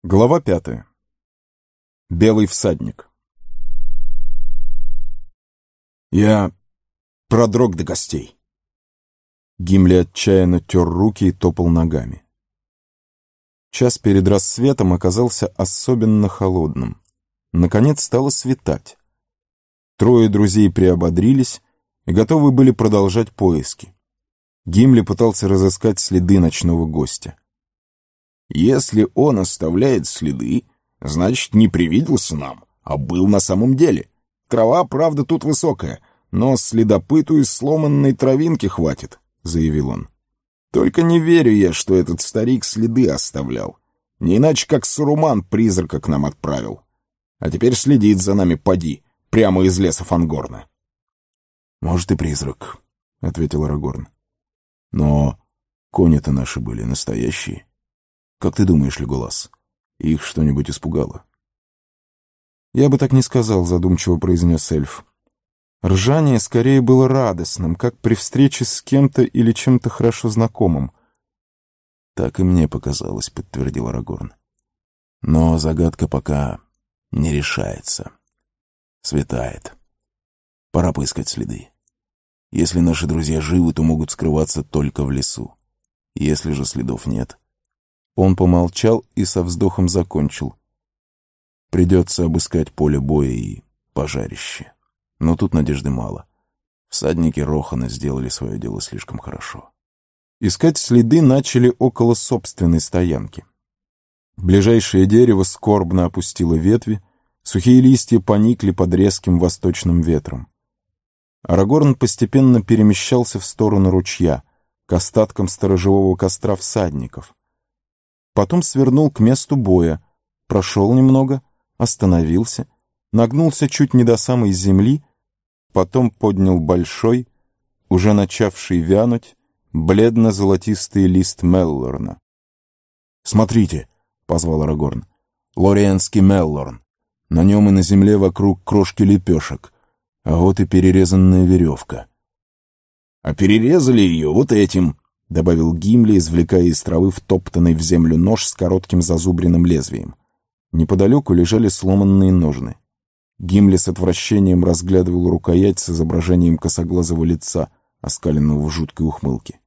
Глава 5. Белый всадник. Я продрог до костей. Гимли отчаянно тер руки и топал ногами. Час перед рассветом оказался особенно холодным. Наконец стало светать. Трое друзей приободрились и готовы были продолжать поиски. Гимли пытался разыскать следы ночного гостя. Если он оставляет следы, значит, не привиделся нам, а был на самом деле. Трава, правда, тут высокая, но следопыту из сломанной травинки хватит, — заявил он. Только не верю я, что этот старик следы оставлял. Не иначе, как Саруман призрака к нам отправил. А теперь следит за нами, поди, прямо из леса Фангорна. — Может, и призрак, — ответил Арагорн. — Но кони-то наши были настоящие. Как ты думаешь, Леголас, их что-нибудь испугало? Я бы так не сказал, задумчиво произнес эльф. Ржание скорее было радостным, как при встрече с кем-то или чем-то хорошо знакомым. Так и мне показалось, подтвердил Арагорн. Но загадка пока не решается. Светает. Пора поискать следы. Если наши друзья живы, то могут скрываться только в лесу. Если же следов нет... Он помолчал и со вздохом закончил. Придется обыскать поле боя и пожарище. Но тут надежды мало. Всадники Рохана сделали свое дело слишком хорошо. Искать следы начали около собственной стоянки. Ближайшее дерево скорбно опустило ветви, сухие листья поникли под резким восточным ветром. Арагорн постепенно перемещался в сторону ручья, к остаткам сторожевого костра всадников. Потом свернул к месту боя, прошел немного, остановился, нагнулся чуть не до самой земли, потом поднял большой, уже начавший вянуть, бледно-золотистый лист Меллорна. «Смотрите!» — позвал Арагорн. «Лориенский Меллорн. На нем и на земле вокруг крошки лепешек, а вот и перерезанная веревка». «А перерезали ее вот этим», — добавил Гимли, извлекая из травы втоптанный в землю нож с коротким зазубренным лезвием. Неподалеку лежали сломанные ножны. Гимли с отвращением разглядывал рукоять с изображением косоглазого лица, оскаленного в жуткой ухмылке.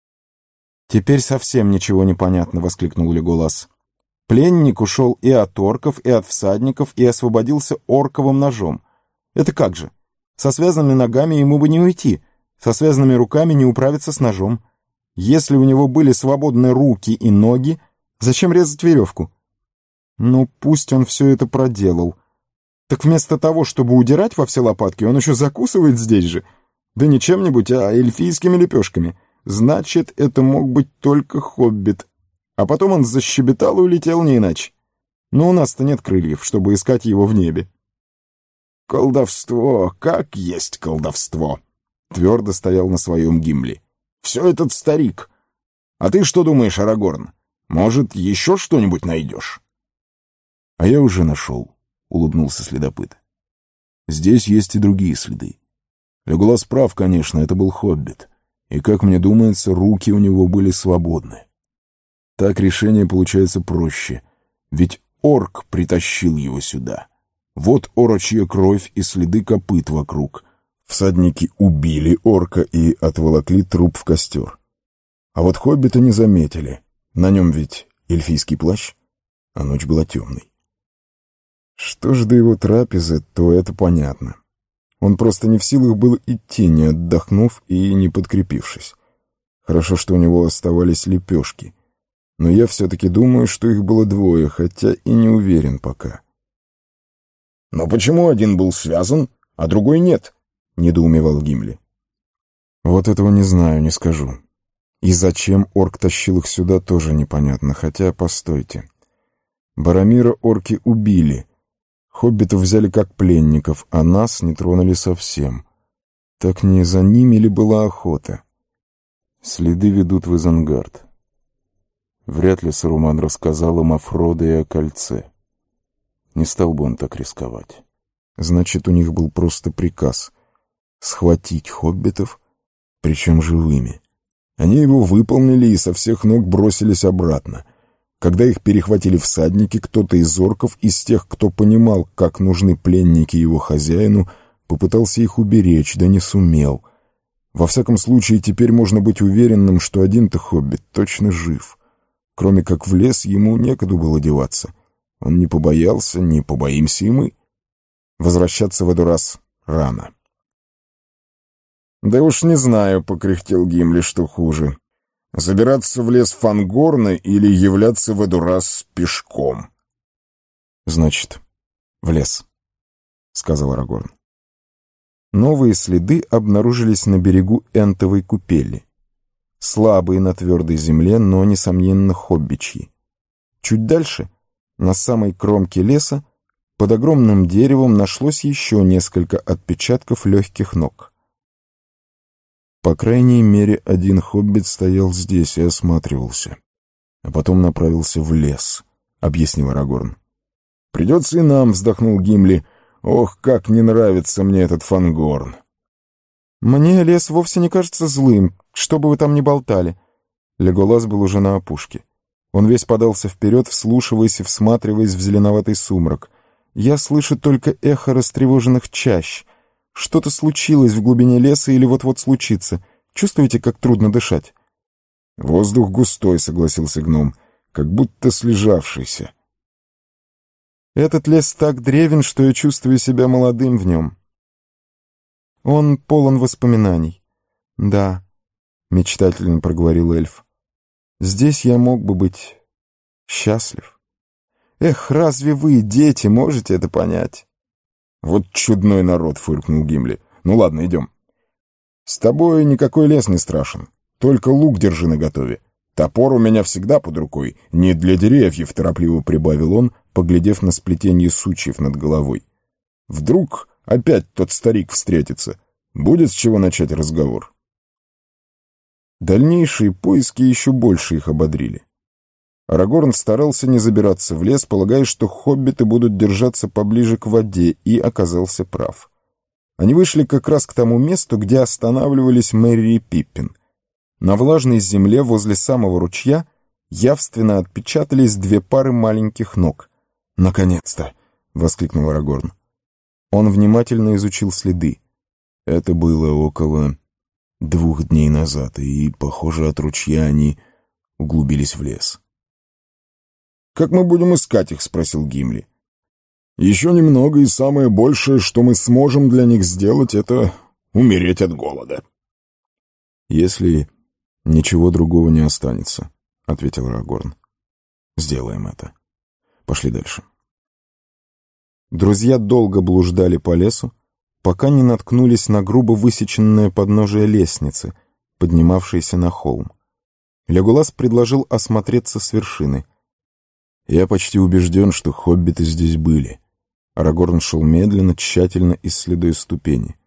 «Теперь совсем ничего не понятно», — воскликнул Леголас. «Пленник ушел и от орков, и от всадников, и освободился орковым ножом. Это как же? Со связанными ногами ему бы не уйти, со связанными руками не управиться с ножом. Если у него были свободны руки и ноги, зачем резать веревку? Ну, пусть он все это проделал. Так вместо того, чтобы удирать во все лопатки, он еще закусывает здесь же. Да не чем-нибудь, а эльфийскими лепешками. Значит, это мог быть только хоббит. А потом он защебетал и улетел не иначе. Но у нас-то нет крыльев, чтобы искать его в небе». «Колдовство, как есть колдовство», — твердо стоял на своем Гимли. «Все этот старик. А ты что думаешь, Арагорн? Может, еще что-нибудь найдешь?» «А я уже нашел», — улыбнулся следопыт. «Здесь есть и другие следы. Леголас прав, конечно, это был хоббит. И, как мне думается, руки у него были свободны. Так решение получается проще, ведь орк притащил его сюда. Вот орочья кровь и следы копыт вокруг. Всадники убили орка и отволокли труп в костер. А вот хоббита не заметили. На нем ведь эльфийский плащ, а ночь была темной. Что ж до его трапезы, то это понятно. Он просто не в силах был идти, не отдохнув и не подкрепившись. Хорошо, что у него оставались лепешки. Но я все-таки думаю, что их было двое, хотя и не уверен пока. «Но почему один был связан, а другой нет?» — недоумевал Гимли. «Вот этого не знаю, не скажу. И зачем орк тащил их сюда, тоже непонятно, хотя, постойте. Баромира орки убили. Хоббитов взяли как пленников, а нас не тронули совсем. Так не за ними ли была охота? Следы ведут в Изенгард. Вряд ли Саруман рассказал им о Фродо и о кольце. Не стал бы он так рисковать. Значит, у них был просто приказ схватить хоббитов, причем живыми. Они его выполнили и со всех ног бросились обратно. Когда их перехватили всадники, кто-то из орков, из тех, кто понимал, как нужны пленники его хозяину, попытался их уберечь, да не сумел. Во всяком случае, теперь можно быть уверенным, что один-то хоббит точно жив. Кроме как в лес ему некуда было деваться. Он не побоялся, не побоимся и мы. Возвращаться в эту раз рано. «Да уж не знаю», — покряхтел Гимли, — «что хуже. Забираться в лес Фангорна или являться в эту раз пешком?» «Значит, в лес», — сказал Арагорн. Новые следы обнаружились на берегу Энтовой купели. Слабые на твердой земле, но, несомненно, хоббичьи. Чуть дальше, на самой кромке леса, под огромным деревом нашлось еще несколько отпечатков легких ног. По крайней мере, один хоббит стоял здесь и осматривался, а потом направился в лес, — объяснил Арагорн. «Придется и нам», — вздохнул Гимли. «Ох, как не нравится мне этот Фангорн!» «Мне лес вовсе не кажется злым, что бы вы там ни болтали». Леголас был уже на опушке. Он весь подался вперед, вслушиваясь и всматриваясь в зеленоватый сумрак. «Я слышу только эхо растревоженных чащ. Что-то случилось в глубине леса или вот-вот случится. Чувствуете, как трудно дышать?» «Воздух густой», — согласился гном, — «как будто слежавшийся». «Этот лес так древен, что я чувствую себя молодым в нем. Он полон воспоминаний». «Да», — мечтательно проговорил эльф, — «здесь я мог бы быть счастлив. Эх, разве вы, дети, можете это понять?» «Вот чудной народ», — фыркнул Гимли. «Ну ладно, идем. С тобой никакой лес не страшен. Только лук держи наготове. Топор у меня всегда под рукой. Не для деревьев», — торопливо прибавил он, поглядев на сплетение сучьев над головой. «Вдруг опять тот старик встретится. Будет с чего начать разговор». Дальнейшие поиски еще больше их ободрили. Арагорн старался не забираться в лес, полагая, что хоббиты будут держаться поближе к воде, и оказался прав. Они вышли как раз к тому месту, где останавливались Мерри и Пиппин. На влажной земле возле самого ручья явственно отпечатались две пары маленьких ног. «Наконец-то!» — воскликнул Арагорн. Он внимательно изучил следы. Это было около 2 дней назад, и, похоже, от ручья они углубились в лес. «Как мы будем искать их?» — спросил Гимли. «Еще немного, и самое большее, что мы сможем для них сделать, это умереть от голода». «Если ничего другого не останется», — ответил Арагорн. «Сделаем это. Пошли дальше». Друзья долго блуждали по лесу, пока не наткнулись на грубо высеченное подножие лестницы, поднимавшейся на холм. Леголас предложил осмотреться с вершины. «Я почти убежден, что хоббиты здесь были». Арагорн шел медленно, тщательно исследуя ступени.